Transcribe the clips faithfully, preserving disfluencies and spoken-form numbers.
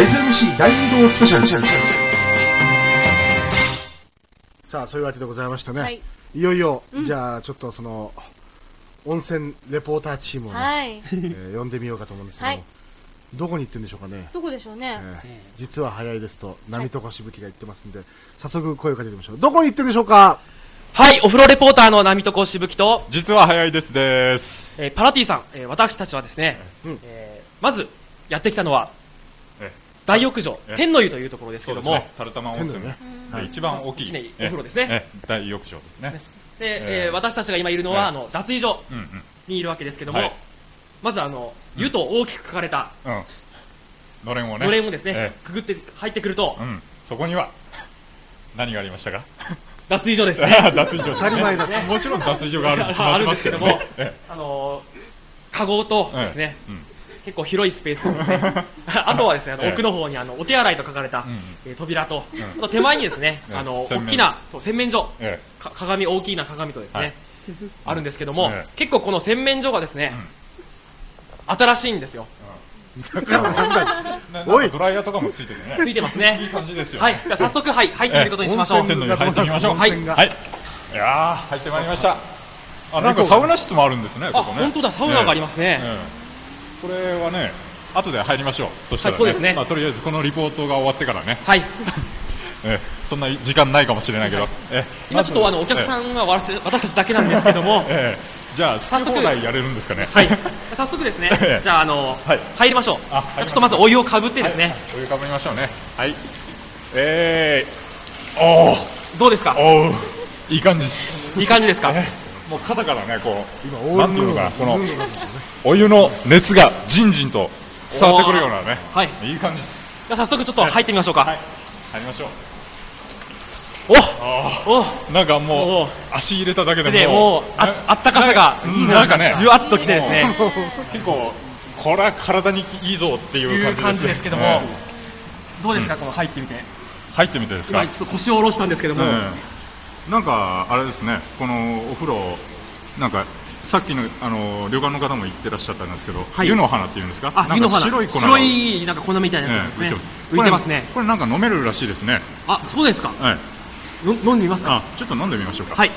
エスエムシー 大移動スペシャル。さあ、そういうわけでございましたね。はい、いよいよ、うん、じゃあちょっとその温泉レポーターチームをね、はい、えー、呼んでみようかと思うんですけども、はい、どこに行ってんでしょうかね。 どこでしょうね。 えー、実は早いですと波とこしぶきが言ってますんで、はい、早速声をかけてみましょう。どこに行ってんでしょうか。 はい、お風呂レポーターの波とこしぶきと、 実は早いですです。 えー、パラティさん、えー、私たちはですね、うん、えー、まずやってきたのは大浴場、天の湯というところですけども、ね、 垂玉温泉ね、はい、一番大きいお風呂ですね。 大浴場ですね。 で、えー、私たちが今いるのは、あの脱衣所にいるわけですけども、はい、まずあの湯と大きく書かれた、うん、 のれんをね、 のれんをですね、えー、くぐって入ってくると、 うん、そこには何がありましたか。 脱衣所ですね。 脱衣所、当たり前だね。もちろん脱衣所があるあるんですけども、あのカゴとですね、結構広いスペースですね。あとはですね、あの奥の方にあのお手洗いと書かれた扉と、あと手前にですね、あの大きな洗面所、鏡、大きな鏡とですね、あるんですけども、結構この洗面所がですね、新しいんですよ。 おい、ドライヤーとかもついててね。 ついてますね。 いい感じですよ。 はい、じゃあ早速、はい、入ってみることにしましょう。 天の湯入ってみましょう。はい。いやー、入ってまいりました。あ、なんかサウナ室もあるんですね。 あ、本当だ、サウナがありますね。 これはね、後で入りましょう。そしたらそうですね。 とりあえずこのリポートが終わってからね。 はい。 そんな時間ないかもしれないけど。 今ちょっとあのお客さんは私たちだけなんですけども。 じゃあ好き放題やれるんですかね。 はい。早速ですね。じゃああの入りましょう。ちょっとまずお湯をかぶってですね。 お湯かぶりましょうね。はい。えー、おお。 どうですか。 おお。いい感じです。 いい感じですか。 もう肩からね、こうなんていうのかな、このお湯の熱がじんじんと伝わってくるようなね。はい。いい感じです。 じゃあ早速ちょっと入ってみましょうか。 はい。入りましょう。 おお、 なんかもう足入れただけでももうあったかさがなんかね、 じゅわっときてですね、 結構これは体にいいぞっていう感じですけども、どうですか、この入ってみて。 入ってみてですか。 今ちょっと腰を下ろしたんですけども、 なんかあれですね、このお風呂なんかさっきのあの旅館の方も言ってらっしゃったんですけど、湯の花っていうんですか。 あ、湯の花。白い粉。白いなんか粉みたいなやつですね。浮いてますね。 これなんか飲めるらしいですね。 あ、そうですか。 はい。 飲んでみますか。 ちょっと飲んでみましょうか。 はい。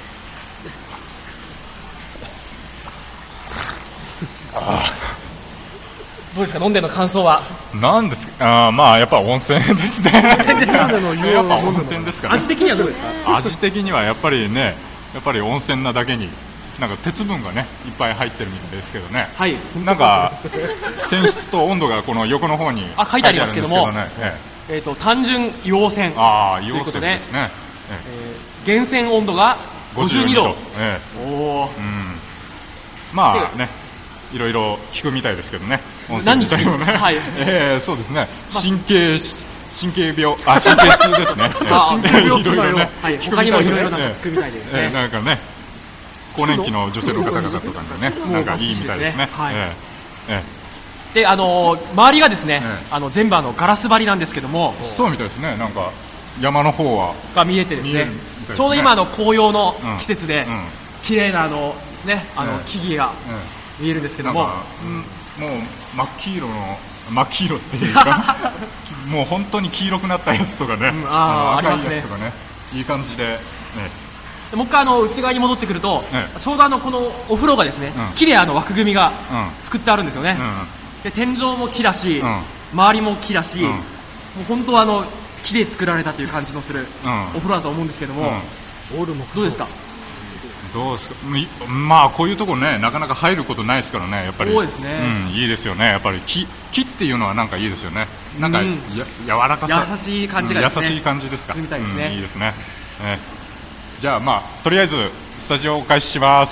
あどうですか、飲んでの感想は。 なんですか。あ、まあやっぱ温泉ですね。 温泉ですか。 やっぱ温泉ですかね。 味的にはどうですか。 味的にはやっぱりね、やっぱり温泉なだけになんか鉄分がねいっぱい入ってるみたいですけどね。 はい。 なんか泉質と温度がこの横の方にあ書いてありますけども、えっと単純硫黄泉。 ああ、硫黄泉ですね。 源泉温度がごじゅうにど。おお。 うん。まあね、いろいろ効くみたいですけどね。温泉自体もね。はい。ええ、そうですね。神経神経病、あ、神経痛ですね。 神経病いろいろね。はい。他にもいろいろな効くみたいですね。 なんかね、更年期の女性の方々とかにね、なんかいいみたいですね。はい。 で、あの周りがですね、あの全部あのガラス張りなんですけども。 そうみたいですね。なんか山の方はが見えてですね。ちょうど今の紅葉の季節で綺麗なあのね、あの木々が見えるんですけども、もう真っ黄色の真っ黄色っていうか、もう本当に黄色くなったやつとかね、赤いやつとかね、いい感じで。 もう一回あの内側に戻ってくると、ちょうどあのこのお風呂がですね、木であの枠組みが作ってあるんですよね。で天井も木だし、周りも木だし、もう本当はあの木で作られたという感じのするお風呂だと思うんですけども、どうですか。 どうですか。まあこういうところね、なかなか入ることないですからね、やっぱり。 そうですね。 うん、いいですよね。やっぱり木木っていうのはなんかいいですよね。なんかや柔らかさ、 優しい感じが優しい感じですか。 みたいですね。 いいですね。じゃあまあとりあえずスタジオをお返しします。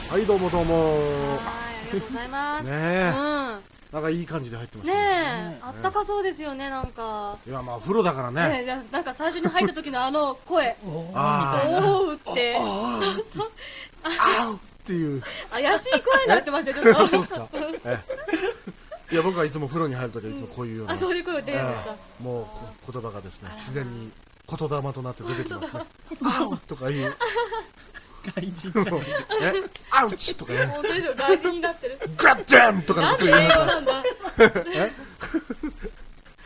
はい、どうもどうも。 はい、ありがとうございます。 ねえ。なんかいい感じで入ってますね。ねえ、あったかそうですよね、なんか。 いや、まあお風呂だからね。 なんか最初に入った時のあの声、 ああ、 おーって、 あーっていう怪しい声になってましたよ、ちょっと。 そうですか。いや、僕はいつも風呂に入るときはいつもこういうような、 あ、そういう声出るんですか。 もう言葉がですね、自然に言霊となって出てきますね。あうとかいう。 外人じゃん。 え、アウチとかね。 本当ですよ、外人になってる。 ガッデンとかなんで英語なんだ。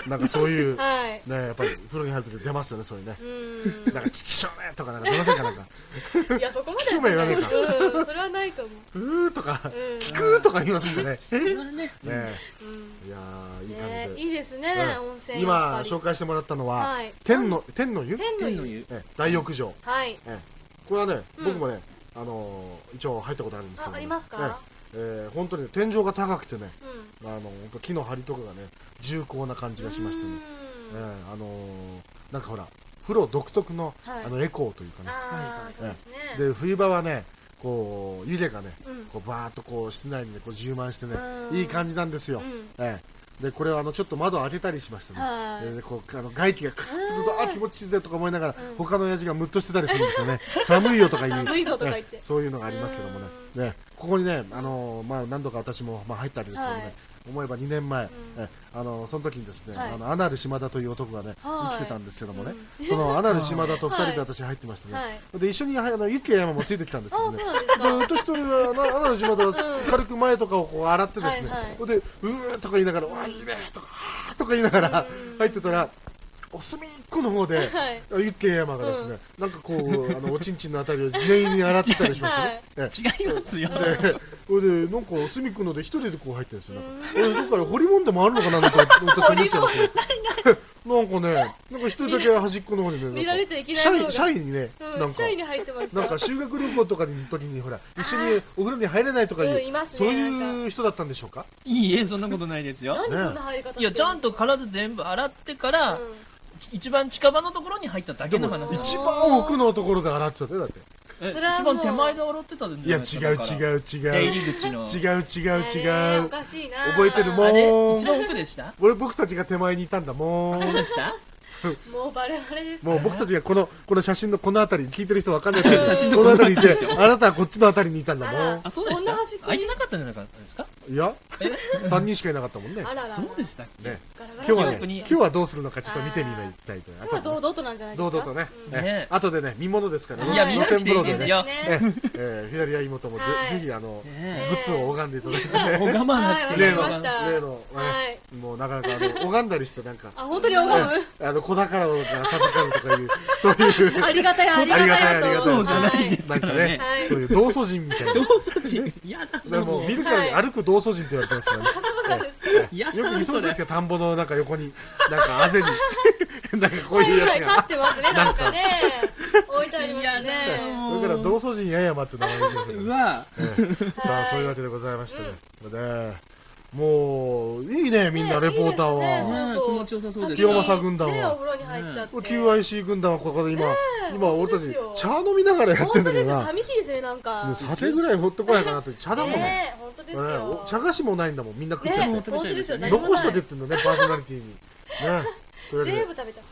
なんかそういう、 はい、 ね、やっぱり風呂に入るとき出ますよね、そういうね。うん。なんか、ちきしょうめとかなんか出ませんか、なんか。 いや、そこまで。 ちきしょうめ言わねえか。 うん、それはないと思う。 うーとか、聞くとか言いますんでね。 ね。 ね。いやー、いい感じで。 いいですね、温泉。 今、紹介してもらったのは、天の、天の湯天の湯。 大浴場。 はい。 これはね、僕もね、あの、一応入ったことあるんですけど。 ありますか？ えー、本当に天井が高くてね、うん、あの木の梁とかがね重厚な感じがしましてね、えー、あのー、なんかほら風呂独特の、はい、あのエコーというかね、えー、で冬場はねこう湯気がね、うん、こうバーッとこう室内に、ね、こう充満してねいい感じなんですよ、うん、えー、でこれはあのちょっと窓を開けたりしましてね、えー、こうあの外気がカーッとくるとあ気持ちいいぜとか思いながら、うん、他の親父がムッとしてたりするんですよね寒いよとか言う、ね、そういうのがありますけどもね、ねここにね、あのーまあ、何度か私も、まあ、入ったりですけどね、はい、思えばにねんまえ、うん、あのその時にですね、はい、あのアナル島田という男がね、はい、生きてたんですけどもね、うん、そのアナル島田とふたりで私入ってましてね、はい、で一緒にあのユッケ山もついてきたんですけどね、で私とアナル島田は軽く前とかをこう洗ってですね、はいはい、でうーとか言いながら、わいいねとかとか言いながら入ってたら、お隅っこの方で、はい、ユッケ山がですね、うん、なんかこう、あのおちんちんのあたりを念入りに洗ってたりしましたね。 はい、違いますよ。 で、それで、なんかお隅っこので一人でこう入ってるんですよ。俺、どっから掘り物でもあるのかなと私思っちゃうんですよ。なんかね、なんか一人だけ端っこの方にね、 見られちゃいけないシャイ、シャイにね、 なんか、シャイに入ってました。 なんか修学旅行とかの時に、ほら、一緒にお風呂に入れないとかいう、そういう人だったんでしょうか？ いいえ、そんなことないですよ。 なんでそんな入り方してるの？ いや、ちゃんと体全部洗ってから、一番近場のところに入っただけの話。 一番奥のところで洗ってたね、だって。 一番手前で洗ってたんじゃないですか。いや、違う違う違う。 出入り口の。 違う違う違う。 おかしいな。 覚えてるもん。 一番奥でした？ 俺、僕たちが手前にいたんだもん。 そうでした？ もうバレバレです。 もう僕たちがこのこの写真のこの辺りに聞いてる人わかんないけど、写真のこの辺りにいて、あなたはこっちの辺りにいたんだもん。 あ、そうでした。空いてなかったんじゃなかったですか？ いや、三人しかいなかったもんね。 そうでしたっけ？ 今日はね、今日はどうするのかちょっと見てみたいと。 今日は堂々となんじゃないですか？ 堂々とね。後でね見物ですからね。 いや見なくていいですよ。 左や妹もぜひあのグッズを拝んでいただいてね。 拝まなくていい。 例の例のもうなかなか拝んだりしてなんか。 あ、本当に拝む？ あの子宝を授かるとかいうそういう。 ありがたいありがたいありがたい。 そうじゃないですかね。 そういう道祖人みたいな。 道祖人。嫌だ。 もう見るからに歩く道祖人って言われてますからね。よくいそうですよ、田んぼのなんか横に、なんかあぜに、なんかこういうやつが。 立ってますね、なんかね。置いてありますね。 だから道祖人ややまって名前にしました。 うわ。 さあ、そういうわけでございましてね。もう、いいね、みんなレポーターは。 気持ちよさそうです。 清正軍団は。 お風呂に入っちゃって。 キューアイシー 軍団はここで今、今俺たち茶飲みながらやってんだけどな。 寂しいですね、なんか。 さてぐらい持ってこないかなって、茶だもんね。本当ですよ。 茶菓子もないんだもん、みんな食っちゃって。 本当ですよね。 残しとけってんのね、パーソナリティに。ね。 全部食べちゃった。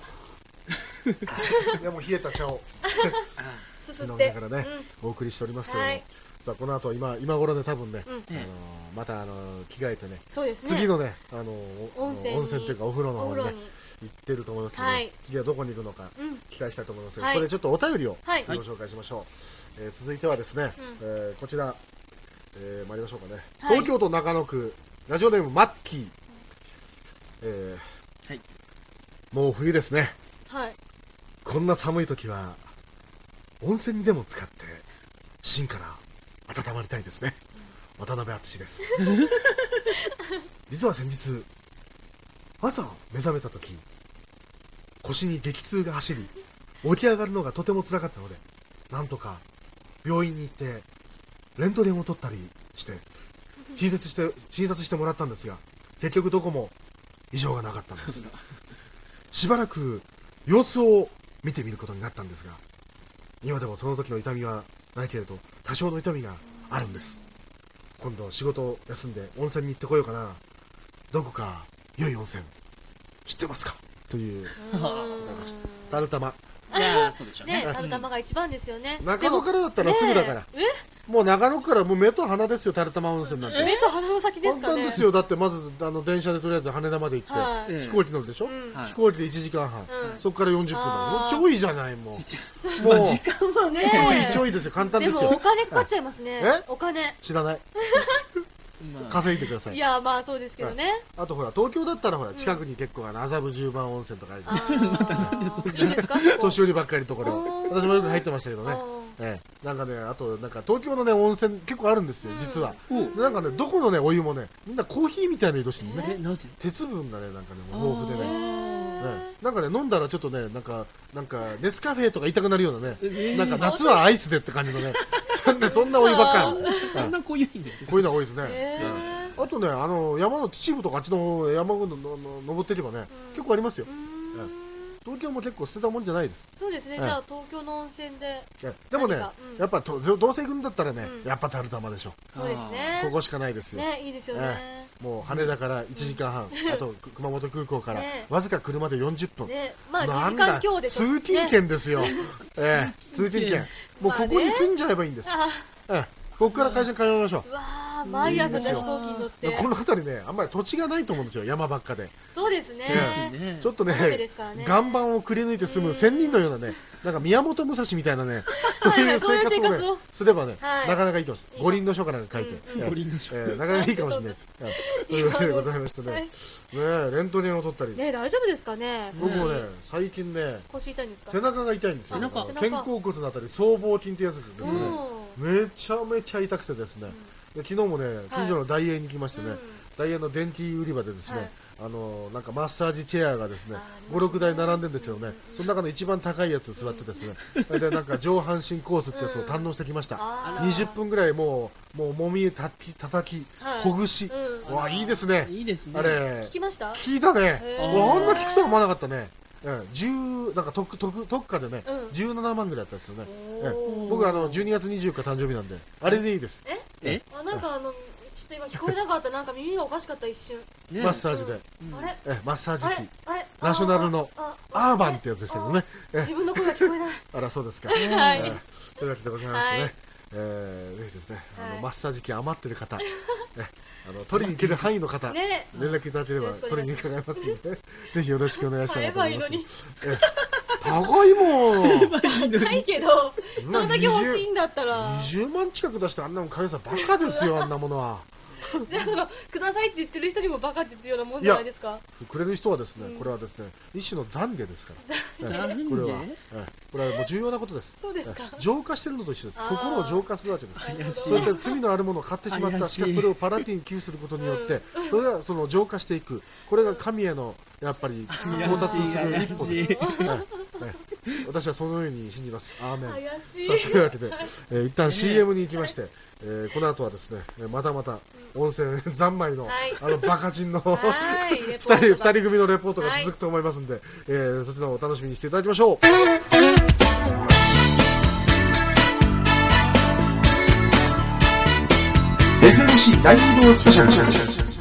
いや、もう冷えた茶を。 すすって。 飲みながらね、お送りしておりますけども。さあこの後今今頃ね多分ね、あのまたあの着替えてね、次のねあの温泉というかお風呂の方にね行ってると思いますので、次はどこに行くのか期待したいと思いますが、これちょっとお便りをご紹介しましょう。続いてはですね、こちら参りましょうかね。東京都中野区ラジオネームマッキー。もう冬ですね。こんな寒い時は温泉にでも使って芯から温まりたいですね。渡辺敦です。実は先日朝目覚めた時腰に激痛が走り起き上がるのがとても辛かったので、なんとか病院に行ってレントゲンを取ったりして診察して診察してもらったんですが、結局どこも異常がなかったんです。しばらく様子を見てみることになったんですが、今でもその時の痛みはないけれど多少の痛みがあるんです。今度仕事を休んで温泉に行ってこようかな。どこか良い温泉知ってますかというタルタマ。 いやそうでしょうね。 タルタマが一番ですよね。 中野からだったらすぐだから。もう長野からもう目と鼻ですよ、タルタマ温泉なんて。 目と鼻の先ですかね。 簡単ですよ。だってまずあの電車でとりあえず羽田まで行って飛行機乗るでしょ。飛行機でいちじかんはん、そこからよんじゅっぷんだもん。ちょいじゃないもん。もう時間はねちょいちょいですよ。簡単ですよ。 でもお金かかっちゃいますね。お金知らない。 稼いでください。 いや、まあそうですけどね。 あとほら、東京だったらほら、近くに結構麻布十番温泉とかあるじゃないいいですか？ 年寄りばっかりのところ。私もよく入ってましたけどね。ええ、なんかね、あとなんか東京のね温泉結構あるんですよ、実は。なんかね、どこのねお湯もね、みんなコーヒーみたいな色してるね。鉄分がね、なんかね、豊富でね。なんかね、飲んだらちょっとね、なんか、なんか、ネスカフェとか言いたくなるようなね、なんか夏はアイスでって感じのね、そんなお湯ばっかりなんです。 そんな濃いんです。 こういうのが多いですね。あとね、あの、山の秩父とかあっちの山の登ってればね、結構ありますよ。東京も結構捨てたもんじゃないです。 そうですね、じゃあ東京の温泉で。 でもね、やっぱどうせ行くんだったらね、やっぱ垂玉でしょ。 そうですね。 ここしかないですよ。 ね、いいですよね。 もう羽田からいちじかんはん、あと熊本空港からわずか車でよんじゅっぷん。 まあにじかん強でしょ。 通勤圏ですよ。ええ、通勤圏。もうここに住んじゃえばいいんです。ええ。ここから会社に通いましょう。 うわー、毎朝飛行機に乗って。 この辺りね、あんまり土地がないと思うんですよ、山ばっかで。 そうですね。 ちょっとね、岩盤をくり抜いて住む仙人のようなね、なんか宮本武蔵みたいなね、そういう生活をね、すればね、なかなかいいと思います。五輪の書から書いて。五輪の書。なかなかいいかもしれないです。というわけでございましてね。ねえ、レントゲンを取ったり。 ね、大丈夫ですかね。 僕もね、最近ね、 腰痛いんですか？ 背中が痛いんですよ。肩甲骨のあたり、僧帽筋ってやつですね。めちゃめちゃ痛くてですね、昨日もね、近所のダイエーに行きましてね、ダイエーの電気売り場でですね、あのなんかマッサージチェアがですね、ご、ろくだい並んでるんですよね。その中の一番高いやつ座ってですね、でなんか上半身コースってやつを堪能してきました。にじゅっぷんぐらいもうもうもみたき叩きほぐし、わいいですね。 いいですね。 あれ聞きました？ 聞いたね。あんな聞くとは思わなかったね。じゅうなんか特特特価でね、じゅうななまんぐらいだったですよね。僕あのじゅうにがつにじゅうよっか誕生日なんで、あれでいいです。 え？え？あ、なんかあのちょっと今聞こえなかった、なんか耳がおかしかった一瞬。 マッサージで。 あれ？ え、マッサージ機。 あれ？ ナショナルのアーバンってやつでしたけどね。 自分の声が聞こえない。 あらそうですか。 はい。 というわけでございましてね、えぜひですね、あのマッサージ機余ってる方。あの取りに行ける範囲の方、連絡いただければ取りに伺いますので、ぜひよろしくお願いしたいなと思います。高いもん。 高いけど、それだけ欲しいんだったら。 にじゅうまん近く出してあんなもん買えたらバカですよ、あんなものは。 じゃあそのくださいって言ってる人にもバカって言ってるようなもんじゃないですか。 くれる人はですね、これはですね、一種の懺悔ですから。これは、これはもう重要なことです。 そうですか。 浄化してるのと一緒です。心を浄化するわけです。そういった罪のあるものを買ってしまった。しかしそれをパラティに寄付することによって、それがその浄化していく。これが神へのやっぱり到達する一歩です。私はそのように信じます。アーメン。 怪しい。 というわけで、えー、一旦 シーエム に行きまして、えー、この後はですね、またまた温泉三昧の、はい、あのバカ人の二人二人組のレポートが続くと思いますんで、はい、えー、そちらをお楽しみにしていただきましょう。エスエムシー 大移動スペシャル。